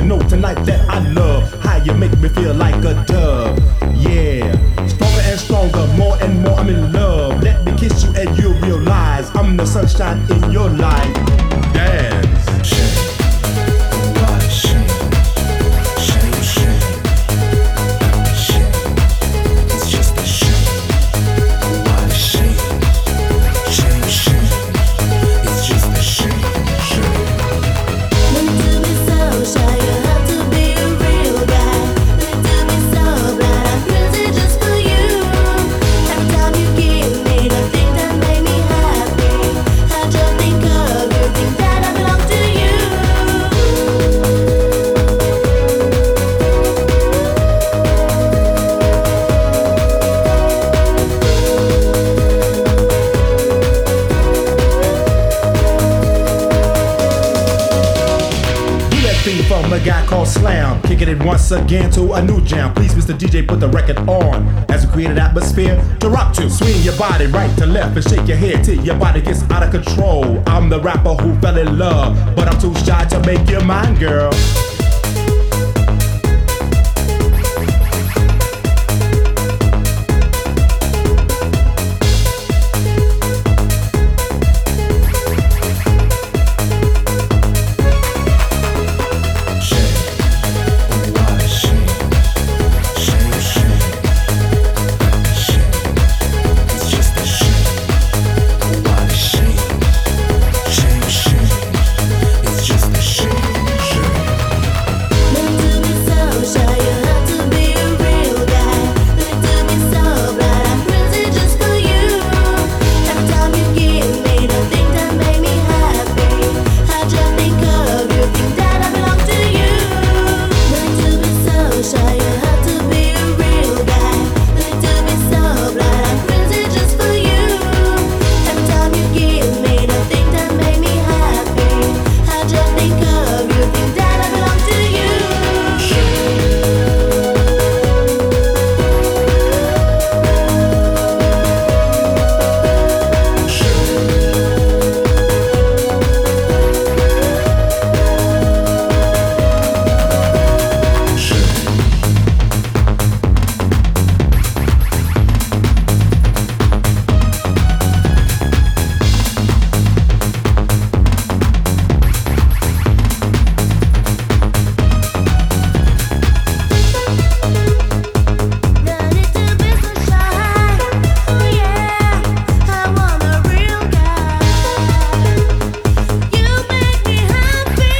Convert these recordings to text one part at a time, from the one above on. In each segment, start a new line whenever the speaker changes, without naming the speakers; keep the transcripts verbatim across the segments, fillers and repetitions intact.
know tonight that I love how you make me feel like a dove. Yeah, stronger and stronger, more and more I'm in love. Let me kiss you and you'll realize I'm the sunshine in your life. Dance.
Shake, why shake, shake, shake, shake. It's just a shake, why shake, shake, shake. It's just a shake, shake.
Learn to be so shy, you have to be a real guy. Learn to be so blind, I'm crazy just for you. Every time you give me the thing that make me happy, I just think of you, think that I belong to you.
Do that thing from a guy called Slam. Kicking it once again to a new jam. Please, Mister D J, put the record on as we create an atmosphere to rock to. Swing your body right to left and shake your head till your body gets out of control. I'm the rapper who fell in love, but I'm too shy to make you mine, girl.
Learn to be so shy, you have to be a real guy. Learn to be so blind, I'm crazy just for you. Every time you give me the thing that make me happy, I just think of you, think that I belong to you. Learn to be so shy, you have to be a real guy. Learn to be so blind, I'm crazy just for you. Every time you give me the thing that make me happy, I just think of you, think that I belong to you. Learning to be so shy, oh yeah, I want a real guy. You make me happy,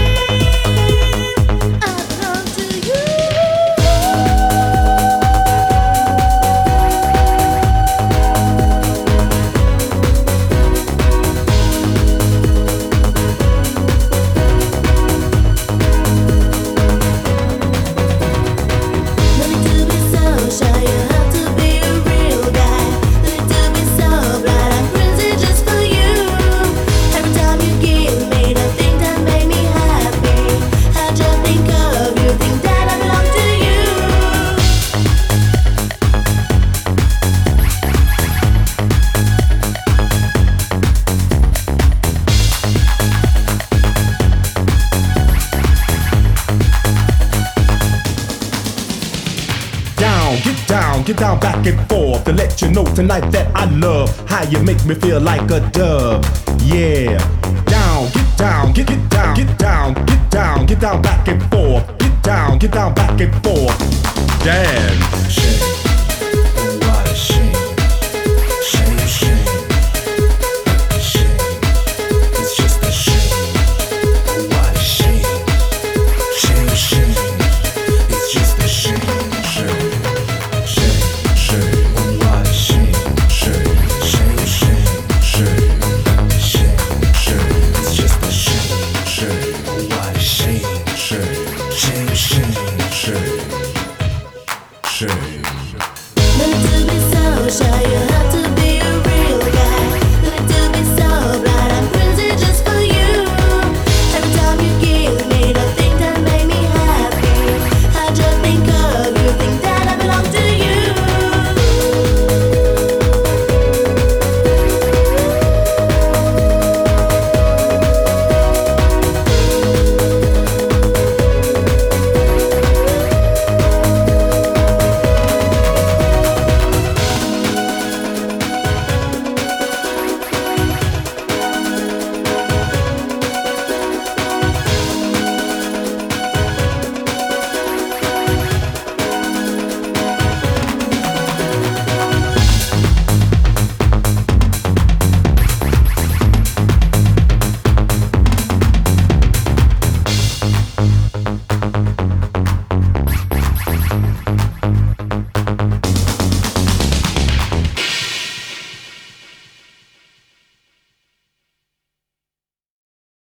I belong to you. Learning to be so shy, you have to be a real guy. Learning to be so blind, I'm crazy just for you. Every time you give me the thing that make me happy, I just think of you, think that I belong to you.
Down, get down, get down back and forth to let you know tonight that I love how you make me feel like a dove. Yeah, down, get down, get get down, get down, get down, get down back and forth. Get down, get down back and forth. Dance.
Shake,